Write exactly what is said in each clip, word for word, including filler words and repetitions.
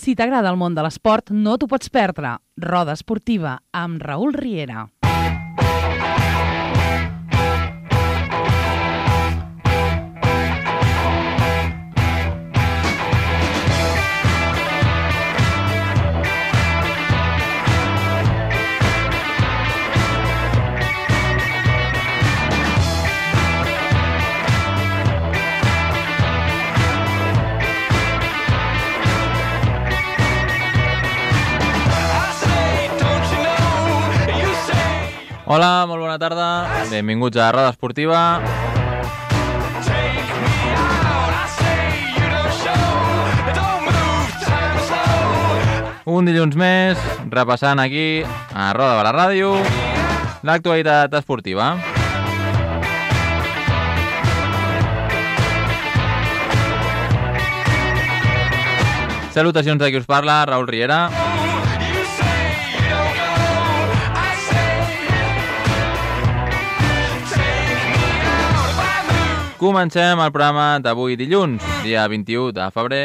Si t'agrada el món de l'esport, no t'ho pots perdre. Roda Esportiva, amb Raül Riera. Hola, molt bona tarda, benvinguts a Roda Esportiva. Un dilluns més, repassant aquí a Roda de la Ràdio l'actualitat esportiva. Salutacions de qui us parla, Raül Riera. Comencem el programa d'avui dilluns, dia vint-i-u de febrer.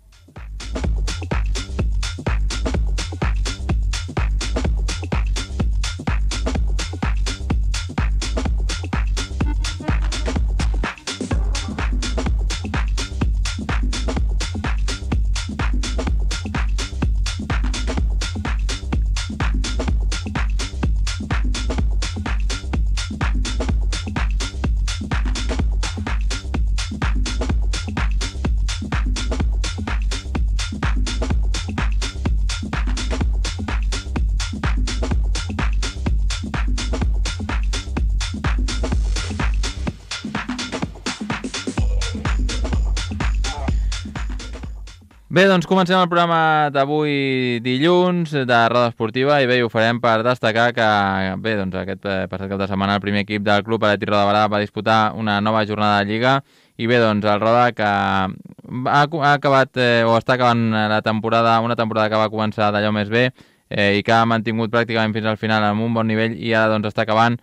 Bé, doncs comencem el programa d'avui dilluns de Roda Esportiva i bé, ho farem per destacar que bé, doncs aquest passat cap de setmana el primer equip del Club Atlètic Roda de Barà va disputar una nova jornada de Lliga i bé, doncs el Roda que ha, ha acabat eh, o està acabant la temporada, una temporada que va començar d'allò més bé eh, i que ha mantingut pràcticament fins al final amb un bon nivell i ara doncs està acabant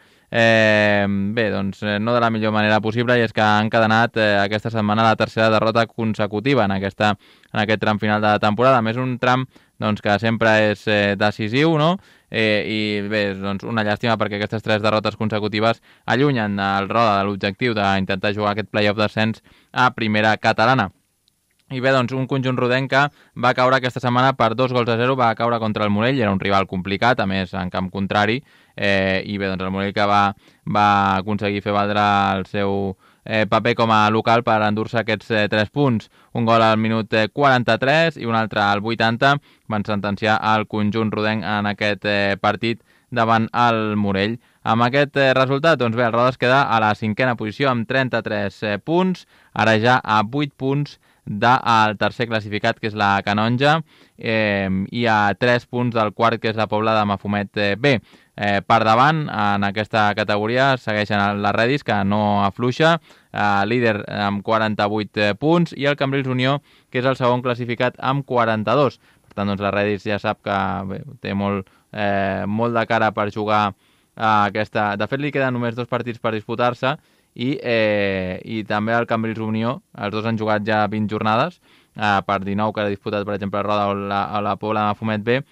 Eh, bé, doncs no de la millor manera possible i és que han encadenat eh, aquesta setmana la tercera derrota consecutiva en, aquesta, en aquest tram final de la temporada. A més, un tram doncs, que sempre és eh, decisiu, no? Eh, i bé, doncs una llàstima perquè aquestes tres derrotes consecutives allunyen el Roda de l'objectiu d'intentar jugar aquest play-off d'ascens a primera catalana. I bé, doncs, un conjunt rodenc que va caure aquesta setmana per dos gols a zero, va caure contra el Morell, era un rival complicat, a més, en camp contrari, eh, i bé, doncs, el Morell que va, va aconseguir fer valdre el seu eh, paper com a local per endur-se aquests eh, tres punts. Un gol al minut eh, quaranta-tres i un altre al vuitanta van sentenciar el conjunt rodenc en aquest eh, partit davant el Morell. Amb aquest eh, resultat, doncs bé, el Roda es queda a la cinquena posició amb trenta-tres eh, punts, ara ja a vuit punts del tercer classificat, que és la Canonja, eh, i a tres punts del quart, que és la Pobla de Mafumet eh, B. Eh, per davant, en aquesta categoria, segueixen la Redis, que no afluixa, eh, líder amb quaranta-vuit eh, punts, i el Cambrils Unió, que és el segon classificat amb quaranta-dos. Per tant, doncs, la Redis ja sap que bé, té molt, eh, molt de cara per jugar a aquesta... De fet, li queden només dos partits per disputar-se, i, eh, i també el Cambrils Unió, els dos han jugat ja vint jornades, eh, per dinou que ha disputat, per exemple, Roda o la, o la Pobla de Mafumet B,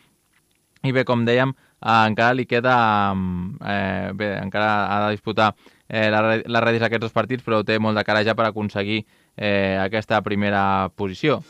i bé, com dèiem, eh, encara li queda, eh, bé, encara ha de disputar eh, la, la Redis aquests dos partits, però té molt de cara ja per aconseguir eh, aquesta primera posició.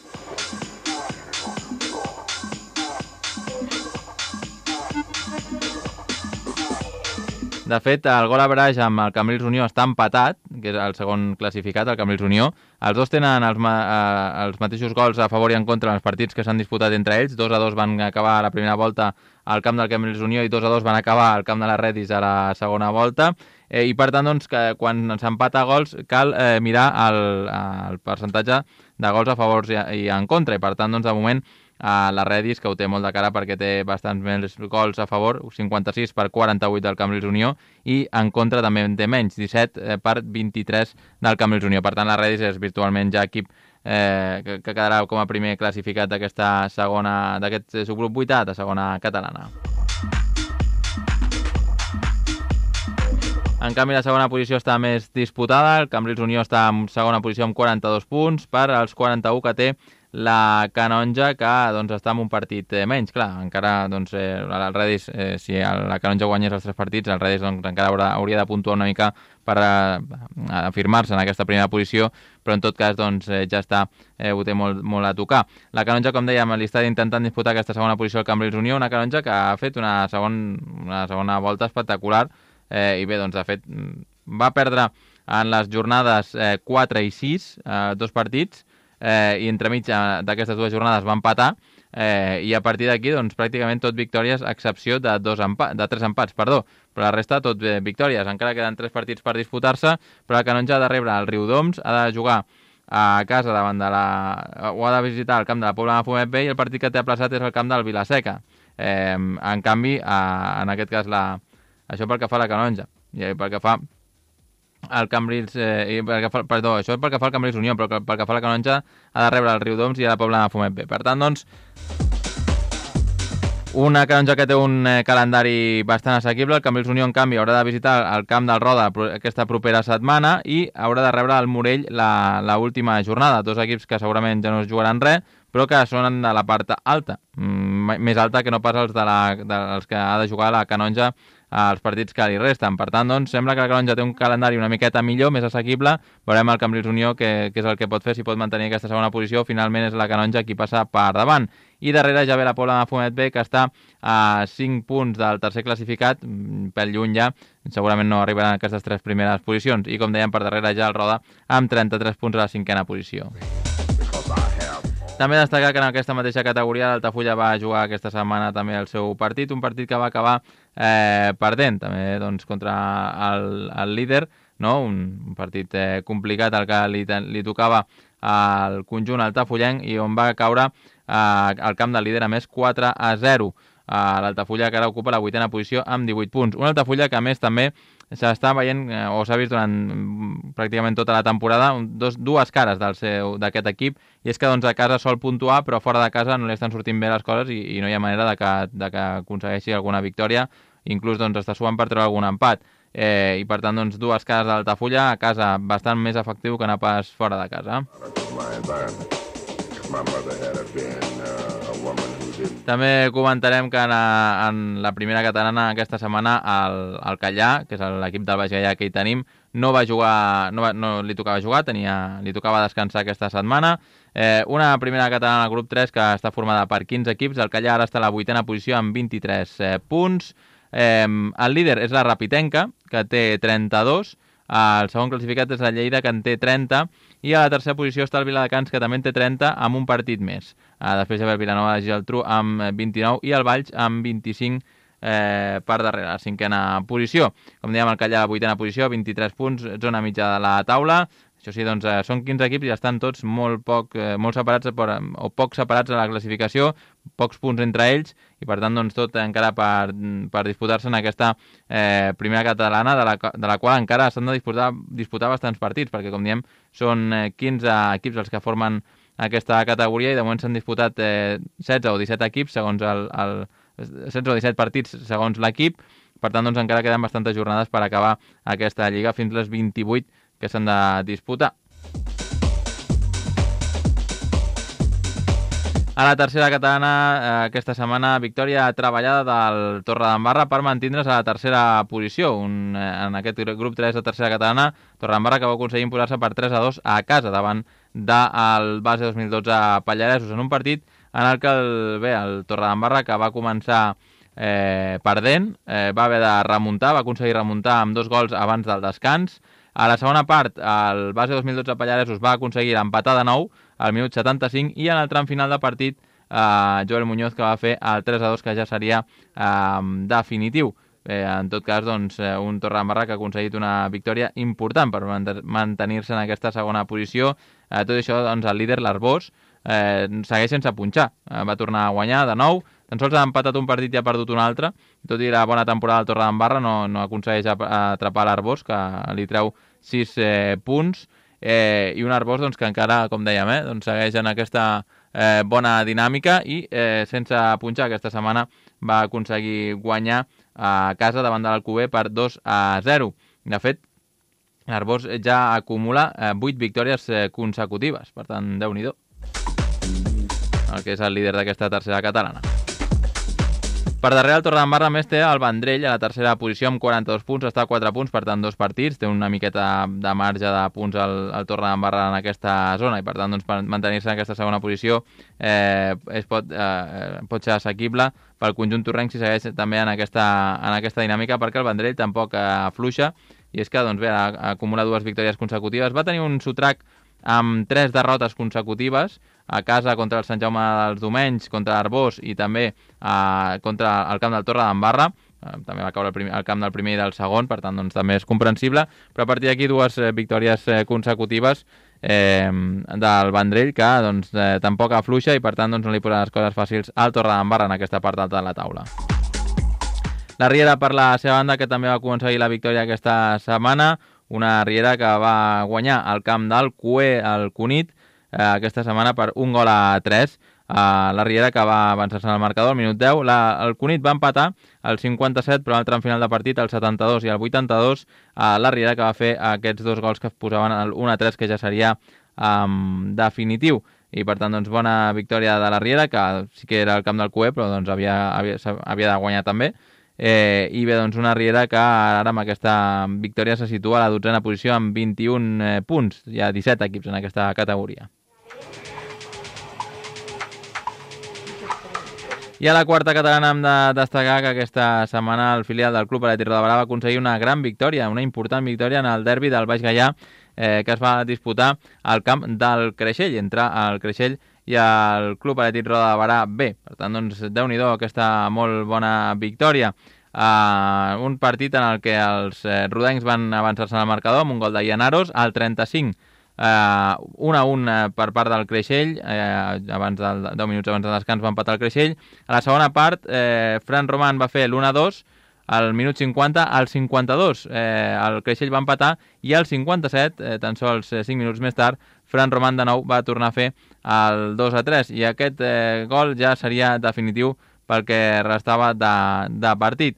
De fet, el gol average amb el Cambrils Unió està empatat, que és el segon classificat, el Cambrils Unió. Els dos tenen els, ma eh, els mateixos gols a favor i en contra en els partits que s'han disputat entre ells. dos a dos van acabar a la primera volta al camp del Cambrils Unió i dos a dos van acabar al camp de la Redis a la segona volta. Eh, I per tant, doncs, que quan s'empata gols cal eh, mirar el, el percentatge de gols a favor i, i en contra. I per tant, doncs, de moment, a la Redis, que ho té molt de cara perquè té bastants més gols a favor, cinquanta-sis per quaranta-vuit del Cambrils Unió, i en contra també en té menys, disset per vint-i-tres del Cambrils Unió. Per tant, la Redis és virtualment ja equip eh, que, que quedarà com a primer classificat d'aquesta segona, d'aquest subgrup vuità de segona catalana. En canvi, la segona posició està més disputada. El Cambrils Unió està en segona posició amb quaranta-dos punts per als quaranta-un que té la Canonja, que doncs, està en un partit eh, menys. Clar, encara doncs, eh, el Redis, eh, si la Canonja guanyés els tres partits, el Redis doncs, encara haurà, hauria de puntuar una mica per eh, afirmar-se en aquesta primera posició, però en tot cas doncs, eh, ja està, eh, ho té molt, molt a tocar. La Canonja, com dèiem, li està intentant disputar aquesta segona posició al Cambrils Unió, una Canonja que ha fet una, segon, una segona volta espectacular, eh, i bé, doncs, de fet, va perdre en les jornades eh, quatre i sis, eh, dos partits, eh, i entremig d'aquestes dues jornades va empatar, eh, i a partir d'aquí doncs, pràcticament tot victòries, a excepció de, dos empa de tres empats, perdó, però la resta tot eh, victòries. Encara queden tres partits per disputar-se, però la Canonja ha de rebre el Riudoms, ha de jugar a casa davant de la... o ha de visitar el camp de la Pobla de Mafumet B, i el partit que té aplaçat és el camp del Vilaseca. Eh, en canvi, a, en aquest cas, la... això pel que fa a la Canonja, i pel que fa el Cambrils, eh, pel que fa, perdó, això és pel que fa al Cambrils Unió, però pel que fa a la Canonja ha de rebre el Riudoms i a la Pobla de Mafumet B. Per tant, doncs, una Canonja que té un eh, calendari bastant assequible. El Cambrils Unió, en canvi, haurà de visitar el camp del Roda aquesta propera setmana i haurà de rebre el Morell la última jornada. Dos equips que segurament ja no es jugaran res, però que són de la part alta, mm, més alta que no pas els, de la, dels que ha de jugar la Canonja als partits que li resten. Per tant, doncs, sembla que la Canonja té un calendari una miqueta millor, més assequible. Veurem el Cambrils Unió què, què és el que pot fer, si pot mantenir aquesta segona posició. Finalment és la Canonja qui passa per davant. I darrere ja ve la Pobla de Mafumet B, que està a cinc punts del tercer classificat, pel lluny ja, segurament no arribaran a aquestes tres primeres posicions. I com dèiem, per darrere ja el Roda amb trenta-tres punts a la cinquena posició. També destacar que en aquesta mateixa categoria l'Altafulla va jugar aquesta setmana també el seu partit, un partit que va acabar eh, perdent, també doncs, contra el, el líder, no? un, un partit eh, complicat el que li, li tocava al conjunt altafullenc i on va caure eh, al camp del líder a més quatre a zero. Eh, L'Altafulla, que ara ocupa la vuitena posició amb divuit punts. Un Altafulla que a més també s'està veient, eh, o s'ha vist durant pràcticament tota la temporada, dos, dues cares d'aquest equip, i és que doncs, a casa sol puntuar, però fora de casa no li estan sortint bé les coses i, i no hi ha manera de que, de que aconsegueixi alguna victòria, inclús doncs, està suant per treure algun empat. Eh, I per tant, doncs, dues cares d'Altafulla, a casa bastant més efectiu que no pas fora de casa. També comentarem que en, en la primera catalana aquesta setmana el, el Callà, que és l'equip del Baix Gaià que hi tenim, no va jugar, no, va, no li tocava jugar, tenia, li tocava descansar aquesta setmana. Eh, una primera catalana al grup tres que està formada per quinze equips. El Callà ara està a la vuitena posició amb vint-i-tres eh, punts. Eh, el líder és la Rapitenca, que té trenta-dos. El segon classificat és la Lleida, que en té trenta, i a la tercera posició està el Viladecans, que també en té trenta, amb un partit més. Uh, després hi ha el Vilanova de Geltrú amb vint-i-nou i el Valls amb vint-i-cinc eh, per darrere, la cinquena posició. Com dèiem, el Callà a la vuitena posició, vint-i-tres punts, zona mitja de la taula. Això sí, doncs, eh, són quinze equips i estan tots molt poc, eh, molt separats per, o poc separats a la classificació, pocs punts entre ells, i per tant doncs, tot encara per, per disputar-se en aquesta eh, primera catalana, de la, de la qual encara s'han de disputar, disputar bastants partits, perquè com diem són eh, quinze equips els que formen aquesta categoria i de moment s'han disputat eh, setze o disset equips segons el, el setze o disset partits segons l'equip. Per tant, doncs, encara queden bastantes jornades per acabar aquesta lliga fins les vint-i-vuit que s'han de disputar. A la tercera catalana, eh, aquesta setmana, victòria treballada del Torredembarra per mantindre's a la tercera posició. Un, eh, en aquest grup tres de tercera catalana, Torredembarra que va aconseguir imposar-se per tres a dos a casa davant del base dos mil dotze a Pallaresos, en un partit en el que el, bé, el Torredembarra, que va començar eh, perdent, eh, va haver de remuntar, va aconseguir remuntar amb dos gols abans del descans. A la segona part, el base dos mil dotze Pallaresos va aconseguir empatar de nou al minut setanta-cinc i en el tram final de partit eh, Joel Muñoz, que va fer el tres a dos, que ja seria eh, definitiu. Eh, en tot cas, doncs, un Torredembarra que ha aconseguit una victòria important per mantenir-se en aquesta segona posició. Eh, tot això, doncs, el líder, l'Arbós, eh, segueix sense punxar. Eh, va tornar a guanyar de nou. Tan sols ha empatat un partit i ha perdut un altre. Tot i la bona temporada del Torredembarra, no, no aconsegueix atrapar l'Arbós, que li treu sis eh, punts. Eh, I un Arbós, doncs, que encara, com dèiem, eh, doncs, segueix en aquesta eh, bona dinàmica i eh, sense punxar aquesta setmana va aconseguir guanyar a casa davant de l'Alcover per dos a zero. De fet, l'Arbós ja acumula eh, vuit victòries eh, consecutives, per tant, Déu-n'hi-do. el que és el líder d'aquesta tercera catalana. Per darrere el Torredembarra més té el Vendrell a la tercera posició amb quaranta-dos punts, està a quatre punts, per tant dos partits, té una miqueta de marge de punts al, al Torredembarra en aquesta zona i per tant doncs, per mantenir-se en aquesta segona posició eh, es pot, eh, pot ser assequible pel conjunt torrenc si segueix també en aquesta, en aquesta dinàmica, perquè el Vendrell tampoc afluixa i és que doncs, bé, acumula dues victòries consecutives, va tenir un sotrac amb tres derrotes consecutives a casa contra el Sant Jaume dels Domenys, contra Arbós i també eh, contra el camp del Torredembarra. Eh, també va caure el, primer, el camp del primer i del segon, per tant doncs, també és comprensible, però a partir d'aquí dues eh, victòries eh, consecutives eh, del Vendrell que doncs, eh, tampoc afluixa i per tant doncs, no li posen les coses fàcils al Torredembarra en aquesta part alta de la taula. La Riera, per la seva banda, que també va aconseguir la victòria aquesta setmana, una Riera que va guanyar al camp del Cué, el Cunit, eh, aquesta setmana per un gol a tres. Eh, la Riera que va avançar-se en el marcador al minut deu. La, el Cunit va empatar al cinquanta-set, però al tram final de partit, al setanta-dos i al vuitanta-dos, eh, la Riera que va fer aquests dos gols que posaven el un a tres, que ja seria eh, definitiu. I per tant, doncs, bona victòria de la Riera, que sí que era el camp del Cué, però doncs, havia, havia, havia de guanyar també. Eh, I bé, doncs una Riera que ara amb aquesta victòria se situa a la dotzena posició amb vint-i-un eh, punts. Hi ha disset equips en aquesta categoria. I a la quarta catalana hem de destacar que aquesta setmana el filial del Club Atlètic Roda va aconseguir una gran victòria, una important victòria en el derbi del Baix Gaià eh, que es va disputar al camp del Creixell, entre el Creixell i el Club Atlètic Roda de Barà B. Per tant, doncs, déu-n'hi-do aquesta molt bona victòria. Uh, un partit en el que els eh, rodencs van avançar-se en el marcador amb un gol de Llanaros al trenta-cinc, uh, un a un uh, per part del Creixell, uh, abans del, deu minuts abans del descans va empatar el Creixell. A la segona part, eh, Fran Roman va fer l'un a dos, al minut cinquanta, al cinquanta-dos eh, el Creixell va empatar i al cinquanta-set, eh, tan sols cinc minuts més tard, Fran Roman de nou va tornar a fer el dos a tres i aquest eh, gol ja seria definitiu pel que restava de, de partit.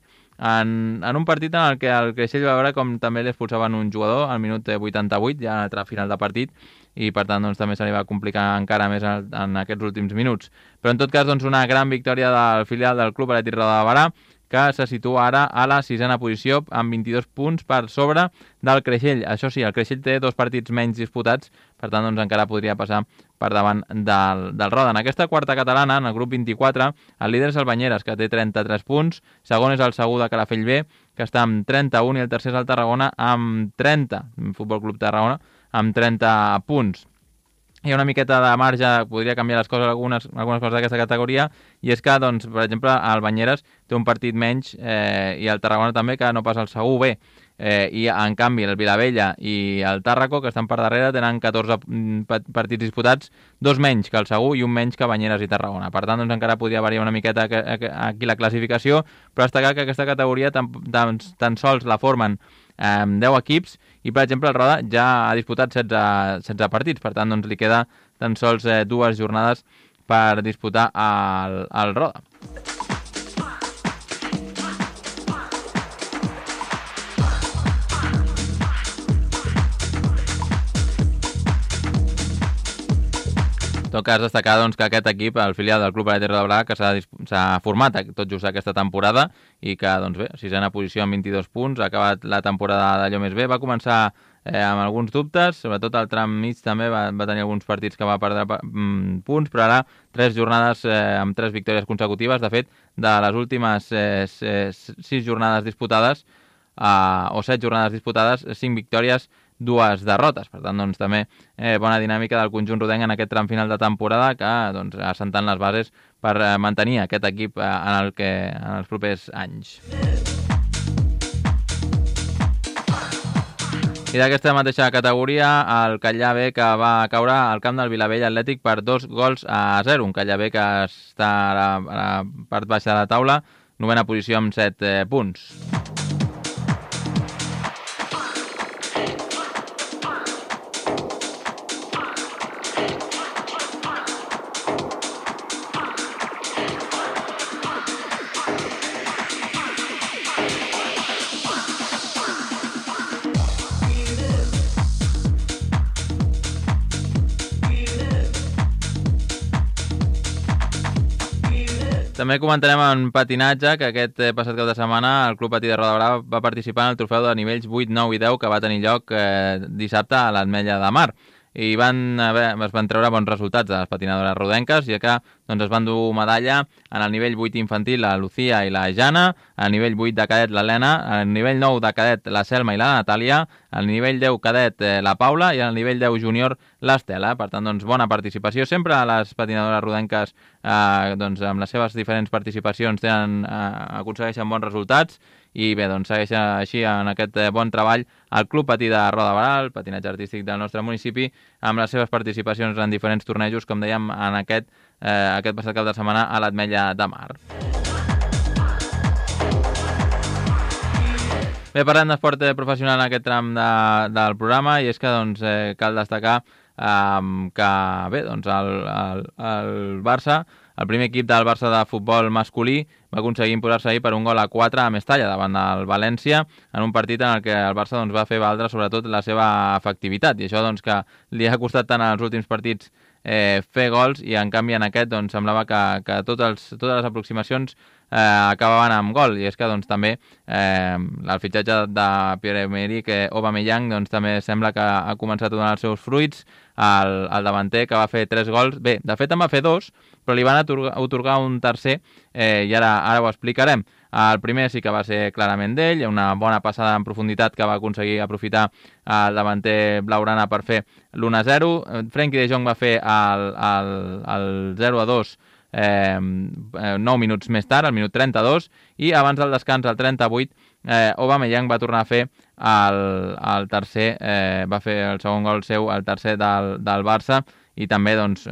En, en un partit en el que el Creixell va veure com també li expulsaven un jugador al minut vuitanta-vuit, ja en el tram final de partit, i per tant doncs, també se li va complicar encara més en, en aquests últims minuts. Però en tot cas doncs, una gran victòria del filial del Club Atlètic Roda de Barà, que se situa ara a la sisena posició amb vint-i-dos punts per sobre del Creixell. Això sí, el Creixell té dos partits menys disputats, per tant doncs, encara podria passar per davant del, del Roda. En aquesta quarta catalana, en el grup vint-i-quatre, el líder és el Banyeres, que té trenta-tres punts, segon és el Segur de Calafell B, que està amb trenta-un, i el tercer és el Tarragona amb trenta, Futbol Club Tarragona, amb trenta punts. Hi ha una miqueta de marge, podria canviar les coses, algunes, algunes coses d'aquesta categoria, i és que, doncs, per exemple, el Banyeres té un partit menys eh, i el Tarragona també, que no passa el Segur B. Eh, I, en canvi, el Vilavella i el Tàrraco, que estan per darrere, tenen catorze partits disputats, dos menys que el Segur i un menys que Banyeres i Tarragona. Per tant, doncs, encara podria variar una miqueta aquí la classificació, però destacar que aquesta categoria tan, tan, tan sols la formen eh, deu equips, i per exemple el Roda ja ha disputat setze, setze partits, per tant doncs li queda tan sols eh, dues jornades per disputar al, al Roda. En tot cas, destacar doncs, que aquest equip, el filial del Club Atlètic Roda de Barà, que s'ha format tot just aquesta temporada i que, doncs bé, sisena posició amb vint-i-dos punts, ha acabat la temporada d'allò més bé, va començar eh, amb alguns dubtes, sobretot al tram mig també va, va tenir alguns partits que va perdre mm, punts, però ara tres jornades eh, amb tres victòries consecutives. De fet, de les últimes eh, sis jornades disputades, eh, o set jornades disputades, cinc victòries, dues derrotes. Per tant, doncs, també eh, bona dinàmica del conjunt rodenc en aquest tram final de temporada que doncs, assentant les bases per eh, mantenir aquest equip eh, en, el que, en els propers anys. I d'aquesta mateixa categoria, el Catllà B, que va caure al camp del Vilavell Atlètic per dos gols a zero. Un Catllà B que està a la, a la part baixa de la taula, novena posició amb set eh, punts. També comentarem en patinatge que aquest passat cap de setmana el Club Patí de Roda de Barà va participar en el trofeu de nivells vuit, nou i deu que va tenir lloc eh, dissabte a l'Ametlla de Mar. I van, haver, es van treure bons resultats de les patinadores rodenques, i que doncs, es van dur medalla en el nivell vuit infantil la Lucía i la Jana, al nivell vuit de cadet l'Helena, al nivell nou de cadet la Selma i la Natàlia, al nivell deu cadet eh, la Paula i al nivell deu júnior l'Estela. Per tant, doncs, bona participació. Sempre les patinadores rodenques eh, doncs, amb les seves diferents participacions tenen, eh, aconsegueixen bons resultats, i bé, doncs segueix així en aquest bon treball el Club Patí de Roda de Barà, el patinatge artístic del nostre municipi, amb les seves participacions en diferents tornejos, com dèiem, en aquest, eh, aquest passat cap de setmana a l'Ametlla de Mar. Bé, parlem d'esport professional en aquest tram de, del programa, i és que doncs, eh, cal destacar eh, que bé, doncs el, el, el Barça, el primer equip del Barça de futbol masculí, va aconseguir imposar-se ahir per un gol a quatre a Mestalla davant del València, en un partit en el que el Barça doncs, va fer valdre sobretot la seva efectivitat, i això doncs, que li ha costat tant als últims partits eh, fer gols, i en canvi en aquest doncs, semblava que, que tots els, totes les aproximacions eh, acabaven amb gol, i és que doncs, també eh, el fitxatge de Pierre-Emerick Aubameyang doncs, també sembla que ha començat a donar els seus fruits. El, el davanter, que va fer tres gols, bé, de fet en va fer dos, però li van atorgar, atorgar un tercer, eh, i ara, ara ho explicarem. El primer sí que va ser clarament d'ell, una bona passada en profunditat que va aconseguir aprofitar el davanter blaugrana per fer l'u a zero. Frenkie de Jong va fer el, el, el zero a dos eh, nou minuts més tard, al minut trenta-dos, i abans del descans, al trenta-vuit, eh, Aubameyang va tornar a fer el, el tercer, eh, va fer el segon gol seu, el tercer del, del Barça, i també doncs,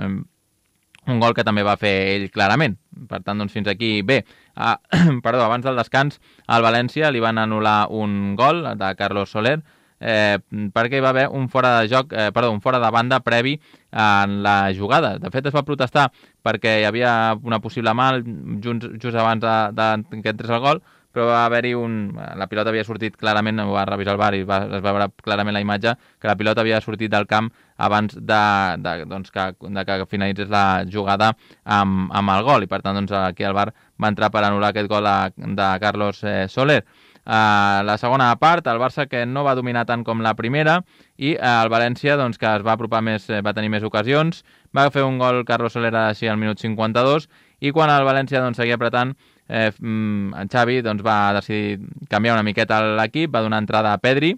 un gol que també va fer ell clarament. Per tant, doncs, fins aquí bé. Ah, perdó, abans del descans, al València li van anul·lar un gol de Carlos Soler, eh, perquè hi va haver un fora de joc, eh, perdó, un fora de banda previ en la jugada. De fet, es va protestar perquè hi havia una possible mal just, just abans de, de que entrés el gol, però va haver-hi un... La pilota havia sortit clarament, ho va revisar el V A R i va, es va veure clarament la imatge, que la pilota havia sortit del camp abans de, de, doncs, que, de que finalitzés la jugada amb, amb el gol, i per tant doncs, aquí el V A R va entrar per anul·lar aquest gol de, de Carlos eh, Soler. Uh, la segona part, el Barça, que no va dominar tant com la primera, i uh, el València, doncs, que es va apropar més, eh, va tenir més ocasions, va fer un gol Carlos Soler així al minut cinquanta-dos, i quan el València doncs, seguia apretant, eh, en Xavi doncs, va decidir canviar una miqueta l'equip, va donar entrada a Pedri,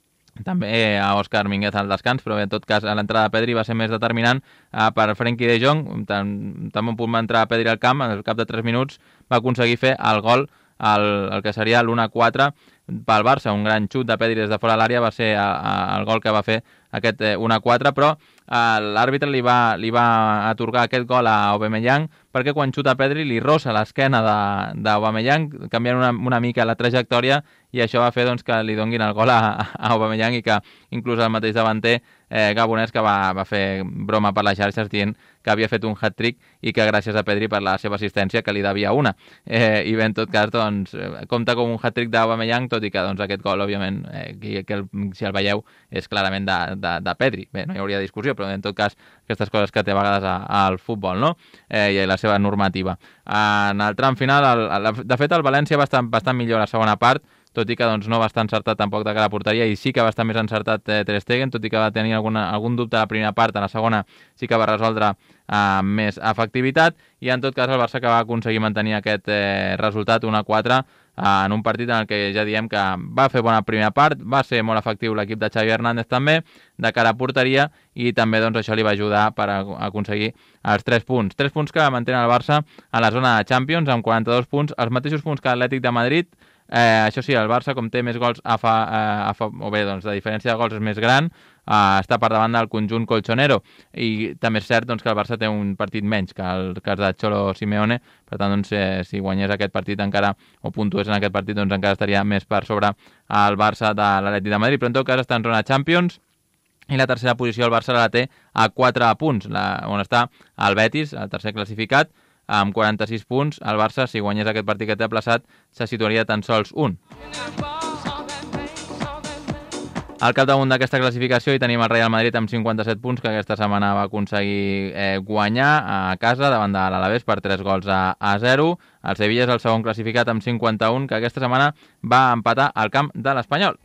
també a Òscar Mínguez al descans, però en tot cas l'entrada de Pedri va ser més determinant eh, per Frenkie de Jong. Tan, tan bon punt va entrar Pedri al camp, al cap de tres minuts va aconseguir fer el gol, el, el que seria l'u a quatre pel Barça. Un gran xut de Pedri des de fora de l'àrea va ser a, a, el gol que va fer aquest eh, u a quatre, però eh, l'àrbitre li va, li va atorgar aquest gol a Aubameyang perquè quan xuta Pedri li rossa l'esquena d'Aubameyang, canviant una, una mica la trajectòria, i això va fer doncs, que li donguin el gol a, a Aubameyang, i que inclús el mateix davanter eh, gabonès que va, va fer broma per les xarxes dient que havia fet un hat-trick i que gràcies a Pedri per la seva assistència, que li devia una. Eh, I bé, en tot cas, doncs, compta com un hat-trick d'Aubameyang, tot i que doncs, aquest gol, òbviament, eh, que, que el, si el veieu, és clarament de, de, de Pedri. Bé, no hi hauria discussió, però en tot cas, aquestes coses que té a vegades al futbol, no? Eh, i la seva normativa. En el tram final, el, el, de fet, el València va estar bastant millor a la segona part, tot i que doncs, no va estar encertat tampoc de cara a la porteria, i sí que va estar més encertat eh, Ter Stegen, tot i que va tenir alguna, algun dubte a la primera part, a la segona sí que va resoldre amb eh, més efectivitat, i en tot cas el Barça que va aconseguir mantenir aquest eh, resultat u a quatre eh, en un partit en el que ja diem que va fer bona primera part, va ser molt efectiu l'equip de Xavi Hernández també, de cara a porteria, i també doncs, això li va ajudar per a aconseguir els tres punts. Tres punts que mantenen el Barça a la zona de Champions, amb quaranta-dos punts, els mateixos punts que l'Atlètic de Madrid. Eh, això sí, el Barça, com té més gols a fa, eh, a fa, o bé, doncs, la diferència de gols és més gran, eh, està per davant del conjunt colchonero, i també és cert doncs, que el Barça té un partit menys que el cas de Cholo Simeone, per tant, doncs, eh, si guanyés aquest partit encara, o puntués en aquest partit, doncs encara estaria més per sobre el Barça de l'Atlètic de Madrid, però en tot cas està en zona Champions, i la tercera posició el Barça la té a quatre punts, la, on està el Betis, el tercer classificat, amb quaranta-sis punts. El Barça, si guanyés aquest partit que té aplaçat, se situaria tan sols un. Al capdamunt d'aquesta classificació hi tenim el Real Madrid amb cinquanta-set punts, que aquesta setmana va aconseguir eh, guanyar a casa davant de l'Alavés per tres gols a, a zero. El Sevilla és el segon classificat amb cinquanta-un, que aquesta setmana va empatar al camp de l'Espanyol.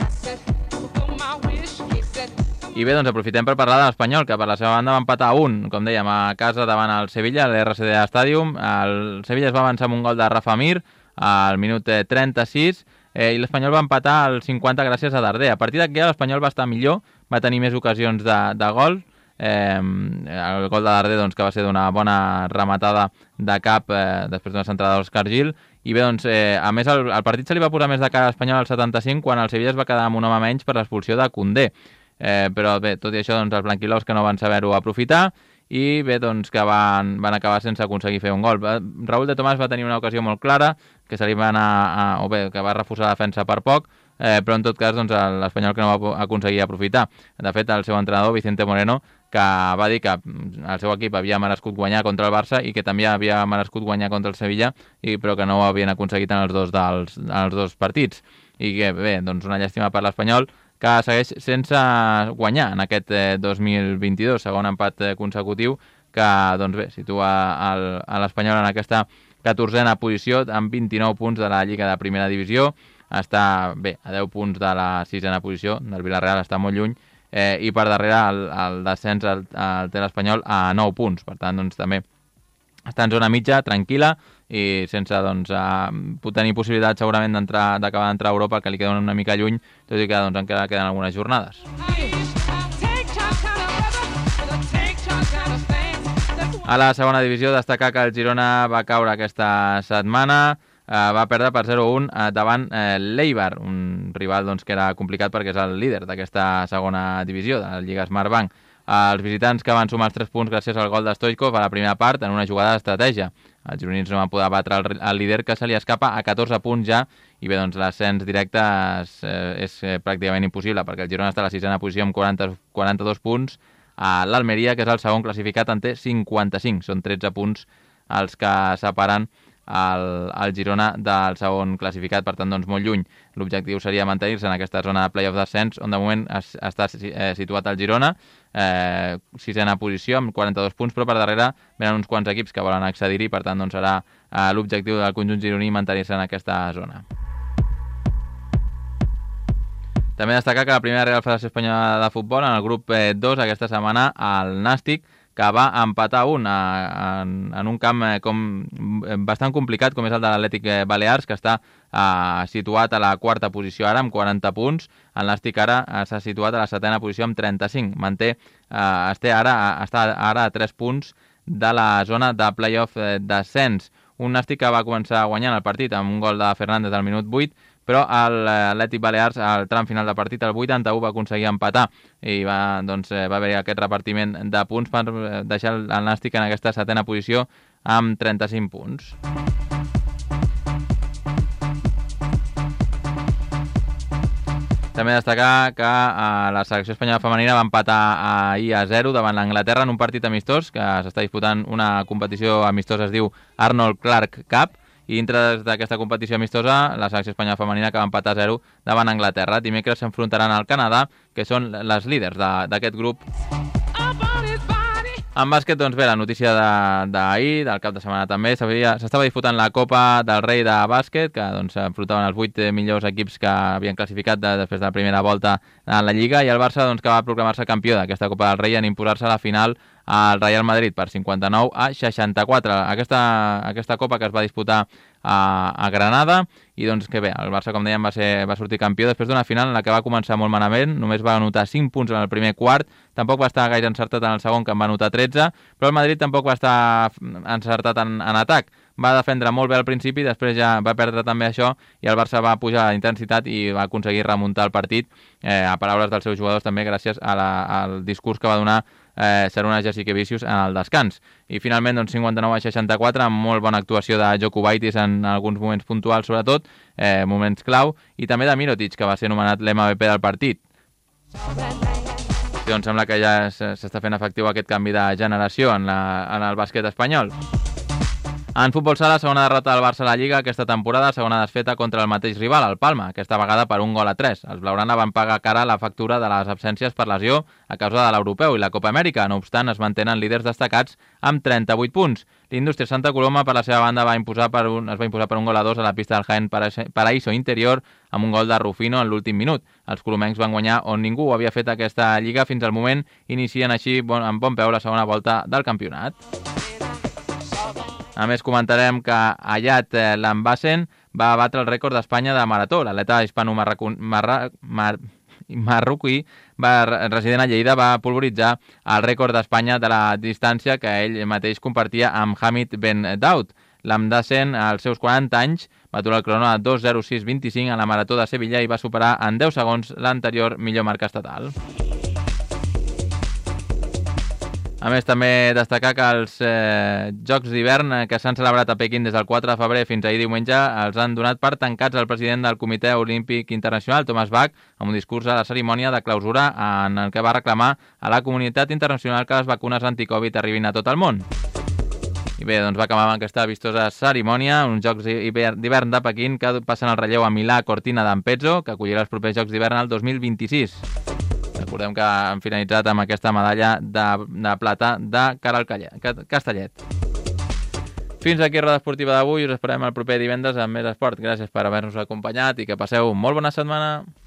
I bé, doncs aprofitem per parlar de l'Espanyol, que per la seva banda va empatar a un, com dèiem, a casa davant el Sevilla, a l'R C D Stadium. El Sevilla es va avançar amb un gol de Rafa Mir al minut trenta-sis, eh, i l'Espanyol va empatar al cinquanta gràcies a Darder. A partir d'aquí l'Espanyol va estar millor, va tenir més ocasions de, de gol. Eh, el gol de Darder, doncs, que va ser d'una bona rematada de cap eh, després d'una centrada d'Òscar Gil. I bé, doncs, eh, a més, el, el partit se li va posar més de cara a l'Espanyol al setanta-cinc, quan el Sevilla es va quedar amb un home menys per l'expulsió de Koundé. Eh, però bé, tot i això, doncs, els blanquilaus que no van saber-ho aprofitar, i bé, doncs, que van, van acabar sense aconseguir fer un gol. Raúl de Tomàs va tenir una ocasió molt clara, que se li va anar a, o bé, que va reforçar la defensa per poc, eh, però en tot cas doncs, l'Espanyol que no va aconseguir aprofitar. De fet, el seu entrenador, Vicente Moreno, que va dir que el seu equip havia merescut guanyar contra el Barça i que també havia merescut guanyar contra el Sevilla, i, però que no ho havien aconseguit en els dos, dels, en els dos partits. I que bé, doncs una llàstima per l'Espanyol, que segueix sense guanyar en aquest eh, dos mil vint-i-dos, segon empat eh, consecutiu, que doncs bé, situa el, a l'Espanyol en aquesta catorzena posició amb vint-i-nou punts de la Lliga de Primera Divisió. Està bé, a deu punts de la sisena posició del Villarreal, està molt lluny, eh, i per darrere el, el descens el, el té l'Espanyol a nou punts. Per tant, doncs també està en zona mitja, tranquil·la, i sense doncs, uh, tenir possibilitat segurament d'entrar, d'acabar d'entrar a Europa, que li queden una mica lluny, tot i que doncs, encara queden algunes jornades. A la segona divisió, destacar que el Girona va caure aquesta setmana, eh, va perdre per zero a un eh, davant eh, l'Eibar, un rival doncs, que era complicat perquè és el líder d'aquesta segona divisió, de la Lliga Smartbank. Els visitants que van sumar els tres punts gràcies al gol de Stoichkov a la primera part en una jugada d'estratègia. Els gironins no van poder batre el, el líder, que se li escapa a catorze punts ja, i bé, doncs l'ascens directe és, és pràcticament impossible, perquè el Girona està a la sisena posició amb quaranta, quaranta-dos punts. A l'Almeria, que és el segon classificat, en té cinquanta-cinc. Són tretze punts els que separen el, el Girona del segon classificat, per tant, doncs, molt lluny. L'objectiu seria mantenir-se en aquesta zona de play-off d'ascens, on de moment es, està eh, situat el Girona, eh, sisena posició, amb quaranta-dos punts, però per darrere venen uns quants equips que volen accedir-hi, per tant, doncs, serà eh, l'objectiu del conjunt gironí mantenir-se en aquesta zona. També destacar que la primera Real Federació Espanyola de Futbol, en el grup dos, aquesta setmana, el Nàstic, que va empatar un a, en, en un camp eh, com, bastant complicat, com és el de l'Atlètic Balears, que està eh, situat a la quarta posició ara, amb quaranta punts. El Nàstic ara eh, s'ha situat a la setena posició amb trenta-cinc. Manté, eh, està, ara, està ara a tres punts de la zona de play-off eh, d'ascens. Un Nàstic que va començar guanyant el partit amb un gol de Fernández al minut vuit, però l'Atlètic Balears al tram final del partit, el vuitanta-u, va aconseguir empatar i va, doncs, va haver-hi aquest repartiment de punts per deixar el Nàstic en aquesta setena posició amb trenta-cinc punts. També destacar que la selecció espanyola femenina va empatar ahir a zero davant l'Anglaterra en un partit amistós, que s'està disputant una competició amistosa, es diu Arnold Clark Cup, i dintre d'aquesta competició amistosa, la selecció espanyola femenina que va empatar a zero davant Anglaterra. Dimecres s'enfrontaran al Canadà, que són les líders d'aquest grup. En bàsquet, doncs bé, la notícia d'ahir, de, del cap de setmana també, s'estava disputant la Copa del Rei de bàsquet, que doncs, s'enfrontaven els vuit millors equips que havien classificat de, després de la primera volta en la Lliga, i el Barça, doncs, que va proclamar-se campió d'aquesta Copa del Rei en imposar-se a la final al Real Madrid per cinquanta-nou a seixanta-quatre. Aquesta, aquesta Copa que es va disputar a, a Granada, i doncs que bé, el Barça, com dèiem, va, ser, va sortir campió després d'una final en la que va començar molt malament, només va anotar cinc punts en el primer quart, tampoc va estar gaire encertat en el segon, que en va anotar tretze, però el Madrid tampoc va estar encertat en, en atac. Va defendre molt bé al principi, després ja va perdre també això, i el Barça va pujar la intensitat i va aconseguir remuntar el partit, eh, a paraules dels seus jugadors també, gràcies a la, al discurs que va donar Eh, Šarūnas Jasikevičius en el descans. I finalment, doncs, cinquanta-nou a seixanta-quatre, amb molt bona actuació de Jokubaitis en alguns moments puntuals, sobretot, eh, moments clau, i també de Mirotic, que va ser nomenat l'M V P del partit. I doncs sembla que ja s'està fent efectiu aquest canvi de generació en, la, en el bàsquet espanyol. En futbol sala, segona derrota del Barça a la Lliga aquesta temporada, segona desfeta contra el mateix rival, el Palma, aquesta vegada per un gol a tres. Els blaugrana van pagar cara la factura de les absències per lesió a causa de l'Europeu i la Copa Amèrica. No obstant, es mantenen líders destacats amb trenta-vuit punts. L'Indústria Santa Coloma, per la seva banda, va imposar per un, es va imposar per un gol a dos a la pista del Jaén Paraíso Interior amb un gol de Rufino en l'últim minut. Els colomencs van guanyar on ningú havia fet aquesta Lliga fins al moment. Inicien així bon, amb bon peu la segona volta del campionat. A més, comentarem que Ayat Lambasen va batre el rècord d'Espanya de marató. L'atleta hispano-marroquí resident a Lleida va polvoritzar el rècord d'Espanya de la distància que ell mateix compartia amb Hamid Ben Daoud. Lambasen, als seus quaranta anys, va aturar el crono a dos zero sis vint-i-cinc a la marató de Sevilla i va superar en deu segons l'anterior millor marca estatal. A més, també destacar que els eh, Jocs d'hivern que s'han celebrat a Pequín des del quatre de febrer fins ahir diumenge els han donat per tancats el president del Comitè Olímpic Internacional, Thomas Bach, amb un discurs a la cerimònia de clausura en el que va reclamar a la comunitat internacional que les vacunes anticovid arribin a tot el món. I bé, doncs va acabar amb aquesta vistosa cerimònia, uns Jocs d'hivern de Pequín que passen el relleu a Milà Cortina d'Ampezzo, que acollirà els propers Jocs d'hivern el dos mil vint-i-sis. Recordem que han finalitzat amb aquesta medalla de, de plata de Caral Castellet. Fins aquí Roda Esportiva d'avui. Us esperem el proper divendres amb més esport. Gràcies per haver-nos acompanyat i que passeu molt bona setmana.